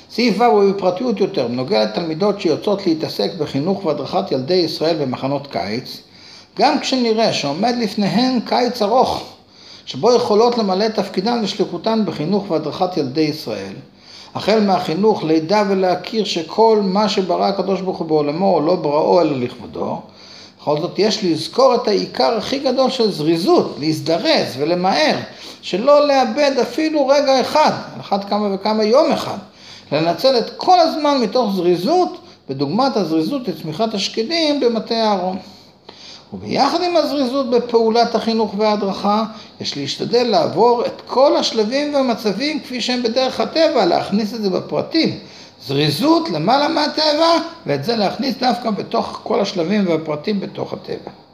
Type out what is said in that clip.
סעיף ו' הוא בפרטיות יותר, בנוגע לתלמידות שיוצאות להתעסק בחינוך והדרכת ילדי ישראל במחנות קיץ, גם כשנראה שעומד לפניהן קיץ ארוך, שבו יכולות למלא תפקידן ושליחותן בחינוך והדרכת ילדי ישראל, החל מהחינוך לידע ולהכיר שכל מה שברא הקדוש ברוך הוא בעולמו לא בראו אלא לכבודו, בכל זאת יש לזכור את העיקר הכי גדול של זריזות, להזדרז ולמהר, שלא לאבד אפילו רגע אחד, אחת כמה וכמה יום אחד, לנצל את כל הזמן מתוך זריזות, בדוגמת הזריזות לצמיחת השקדים במטה הארון. וביחד עם הזריזות בפעולת החינוך וההדרכה, יש להשתדל לעבור את כל השלבים והמצבים כפי שהם בדרך הטבע, להכניס את זה בפרטים. זריזות למעלה מהטבע, ואת זה להכניס דווקא בתוך כל השלבים והפרטים בתוך הטבע.